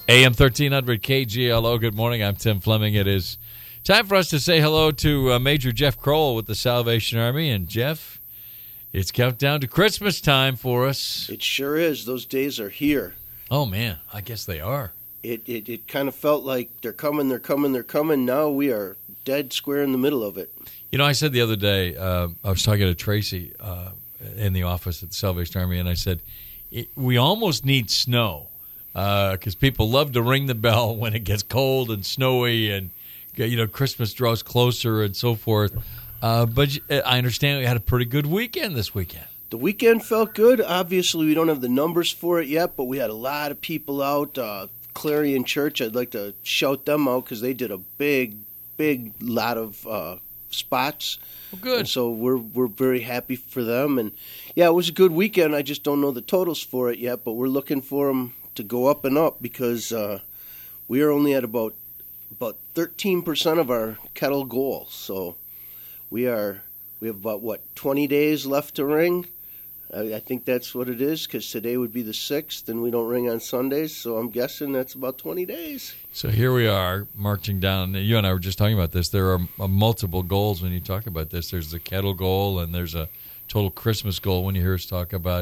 AM 1300 KGLO. Good morning. I'm Tim Fleming. It is time for us to say hello to Major Jeff Kroll with the Salvation Army. And, Jeff, it's countdown to Christmas time for us. It sure is. Those days are here. Oh, man. I guess they are. It kind of felt like they're coming. Now we are dead square in the middle of it. You know, I said the other day, I was talking to Tracy in the office at the Salvation Army, and I said, we almost need snow. Because people love to ring the bell when it gets cold and snowy and, Christmas draws closer and so forth. But I understand we had a pretty good weekend this weekend. The weekend felt good. Obviously, we don't have the numbers for it yet, but we had a lot of people out. Clarion Church, I'd like to shout them out because they did a big lot of spots. Well, good. And so we're very happy for them. And, yeah, it was a good weekend. I just don't know the totals for it yet, but we're looking for them to go up and up because we are only at about 13% of our kettle goal. So we have about 20 days left to ring. I think that's what it is because today would be the 6th and we don't ring on Sundays. So I'm guessing that's about 20 days. So here we are marching down. You and I were just talking about this. There are multiple goals when you talk about this. There's the kettle goal and there's a total Christmas goal when you hear us talk about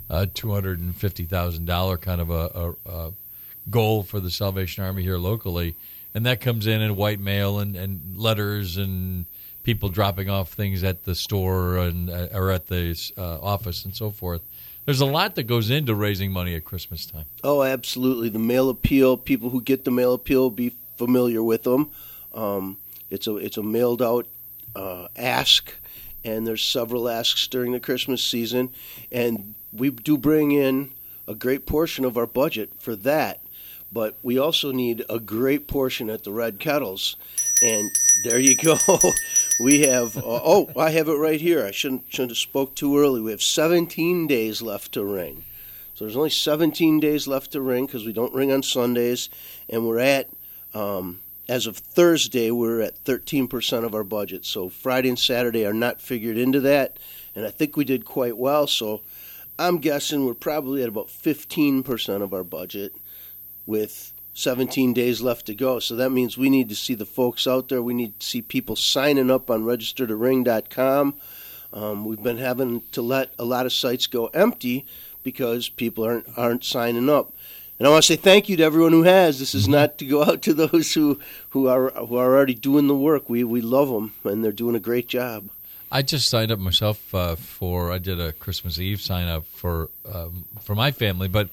$250,000 kind of a goal for the Salvation Army here locally. And that comes in white mail and letters and people dropping off things at the store and or at the office and so forth. There's a lot that goes into raising money at Christmas time. Oh, absolutely. The mail appeal, people who get the mail appeal be familiar with them. It's a mailed out ask, and there's several asks during the Christmas season. And we do bring in a great portion of our budget for that, but we also need a great portion at the Red Kettles. And there you go. We have, I have it right here. I shouldn't have spoke too early. We have 17 days left to ring. So there's only 17 days left to ring because we don't ring on Sundays. And we're at, as of Thursday, we're at 13% of our budget. So Friday and Saturday are not figured into that. And I think we did quite well. So I'm guessing we're probably at about 15% of our budget with 17 days left to go. So that means we need to see the folks out there. We need to see people signing up on registertoring.com. We've been having to let a lot of sites go empty because people aren't signing up. And I want to say thank you to everyone who has. This is not to go out to those who are already doing the work. We love them, and they're doing a great job. I just signed up myself I did a Christmas Eve sign up for my family, but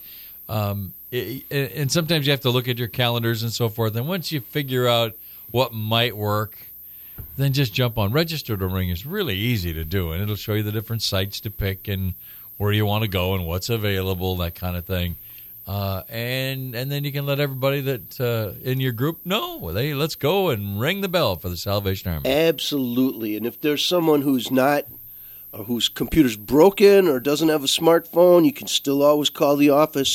and sometimes you have to look at your calendars and so forth. And once you figure out what might work, then just jump on. Register to Ring is really easy to do, and it'll show you the different sites to pick and where you want to go and what's available, that kind of thing. And then you can let everybody that in your group know. Hey, let's go and ring the bell for the Salvation Army. Absolutely. And if there's someone who's not, or whose computer's broken or doesn't have a smartphone, you can still always call the office,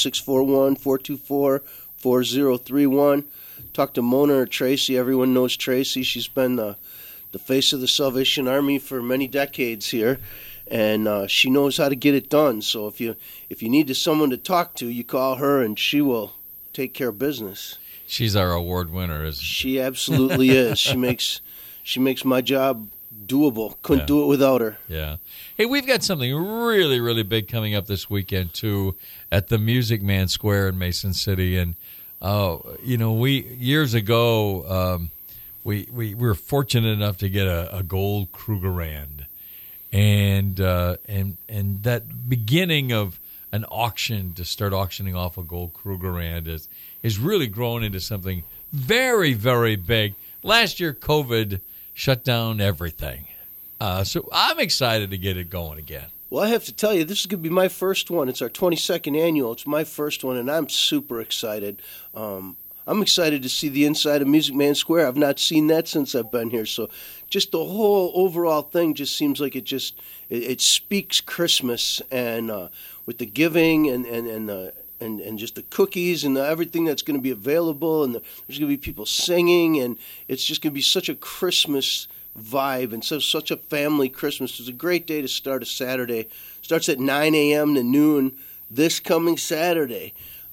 641-424-4031. Talk to Mona or Tracy. Everyone knows Tracy. She's been the face of the Salvation Army for many decades here. And she knows how to get it done. So if you need someone to talk to, you call her, and she will take care of business. She's our award winner, isn't she? She absolutely is. She makes my job doable. Couldn't do it without her. Yeah. Hey, we've got something really, really big coming up this weekend too at the Music Man Square in Mason City. And we years ago we were fortunate enough to get a gold Krugerrand. And that beginning of an auction to start auctioning off a gold Krugerrand is really grown into something very, very big. Last year, COVID shut down everything. So I'm excited to get it going again. Well, I have to tell you, this is going to be my first one. It's our 22nd annual. It's my first one, and I'm super excited. I'm excited to see the inside of Music Man Square. I've not seen that since I've been here. So just the whole overall thing just seems like it speaks Christmas, and with the giving and just the cookies and everything that's going to be available, and there's going to be people singing, and it's just going to be such a Christmas vibe and such a family Christmas. It's a great day to start a Saturday. Starts at 9 a.m. to noon this coming Saturday.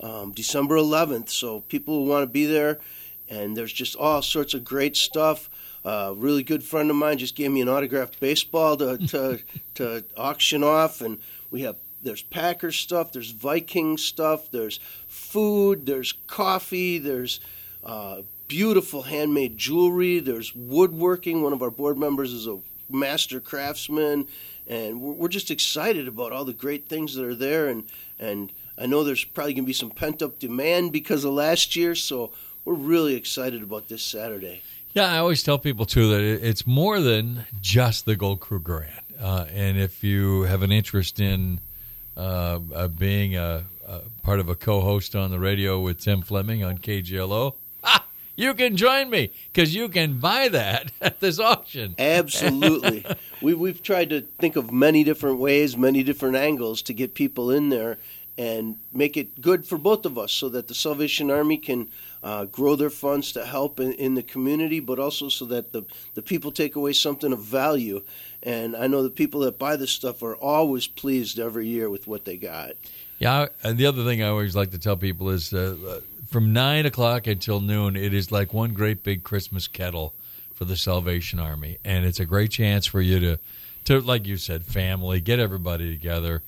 December 11th. So people who want to be there, and there's just all sorts of great stuff. Really good friend of mine just gave me an autographed baseball to auction off, and there's Packers stuff, there's Viking stuff, there's food, there's coffee, there's beautiful handmade jewelry, there's woodworking. One of our board members is a master craftsman, and we're just excited about all the great things that are there, and I know there's probably going to be some pent-up demand because of last year, so we're really excited about this Saturday. Yeah, I always tell people, too, that it's more than just the Gold Crew Grand. And if you have an interest in being a part of a co-host on the radio with Tim Fleming on KGLO, you can join me because you can buy that at this auction. Absolutely. We've tried to think of many different ways, many different angles to get people in there and make it good for both of us so that the Salvation Army can grow their funds to help in the community, but also so that the people take away something of value. And I know the people that buy this stuff are always pleased every year with what they got. Yeah, and the other thing I always like to tell people is from 9 o'clock until noon, it is like one great big Christmas kettle for the Salvation Army. And it's a great chance for you to like you said, family, get everybody together.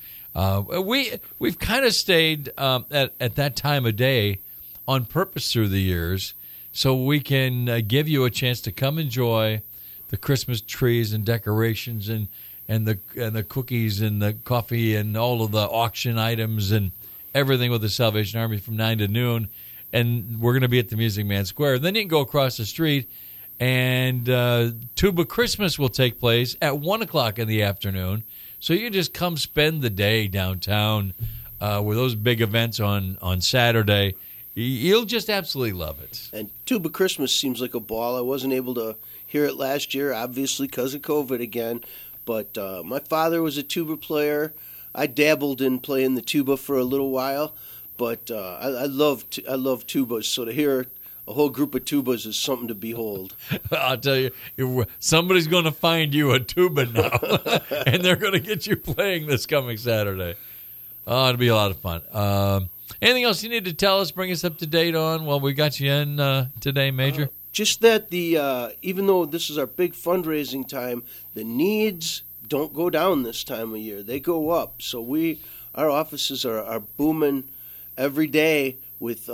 We've kind of stayed at that time of day on purpose through the years so we can give you a chance to come enjoy the Christmas trees and decorations and the cookies and the coffee and all of the auction items and everything with the Salvation Army from 9 to noon. And we're going to be at the Music Man Square. Then you can go across the street, and Tuba Christmas will take place at 1 o'clock in the afternoon. So you can just come spend the day downtown with those big events on Saturday. You'll just absolutely love it. And Tuba Christmas seems like a ball. I wasn't able to hear it last year, obviously because of COVID again. But my father was a tuba player. I dabbled in playing the tuba for a little while. But I love tubas, so to hear a whole group of tubas is something to behold. I'll tell you, somebody's going to find you a tuba now, and they're going to get you playing this coming Saturday. Oh, it'll be a lot of fun. Anything else you need to tell us, bring us up to date on while we got you in today, Major? Just that even though this is our big fundraising time, the needs don't go down this time of year. They go up. So our offices are booming every day with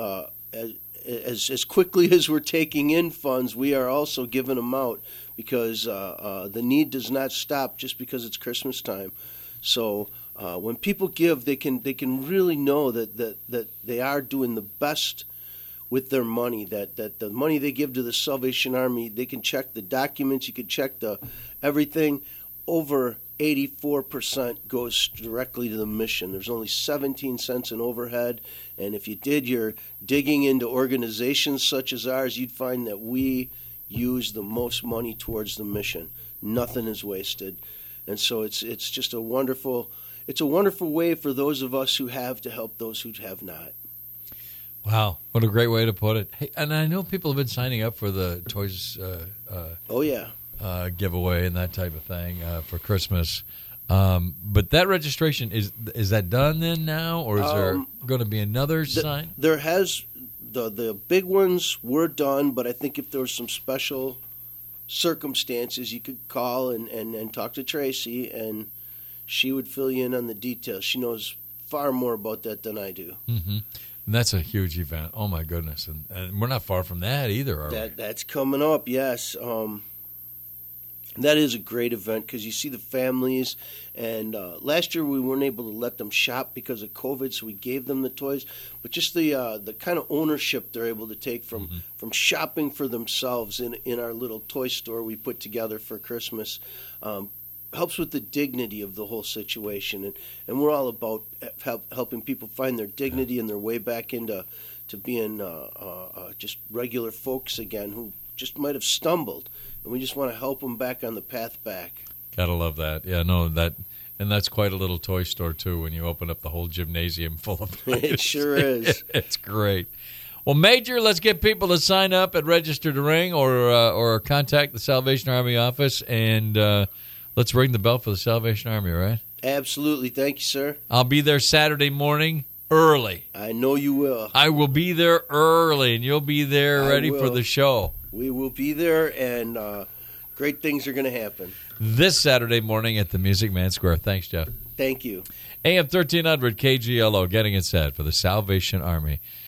as quickly as we're taking in funds, we are also giving them out because the need does not stop just because it's Christmas time. So when people give, they can really know that they are doing the best with their money, that the money they give to the Salvation Army, they can check the documents, you can check the everything. Over 84% goes directly to the mission. There's only 17 cents in overhead, and if you did your digging into organizations such as ours, you'd find that we use the most money towards the mission. Nothing is wasted. And so it's just a wonderful way for those of us who have to help those who have not. Wow, what a great way to put it. Hey, and I know people have been signing up for the Toys giveaway and that type of thing for Christmas. But that registration, is that done then now, or is there going to be another sign? There has the big ones were done, but I think if there were some special circumstances, you could call and talk to Tracy, and she would fill you in on the details. She knows far more about that than I do. Mm-hmm. And that's a huge event. Oh, my goodness. And we're not far from that either, are we? That's coming up, yes. That is a great event because you see the families. And last year we weren't able to let them shop because of COVID, so we gave them the toys. But just the kind of ownership they're able to take from shopping for themselves in our little toy store we put together for Christmas helps with the dignity of the whole situation. And we're all about helping people find their dignity and their way back into being just regular folks again who just might have stumbled. And we just want to help them back on the path back. Gotta love that. Yeah, no, and that's quite a little toy store, too, when you open up the whole gymnasium full of things. It sure is. It's great. Well, Major, let's get people to sign up at Register to Ring or contact the Salvation Army office, and let's ring the bell for the Salvation Army, right? Absolutely. Thank you, sir. I'll be there Saturday morning, early. I know you will. I will be there early, and you'll be there I ready for will. the show. We will be there, and great things are going to happen. This Saturday morning at the Music Man Square. Thanks, Jeff. Thank you. AM 1300 KGLO, getting it set for the Salvation Army.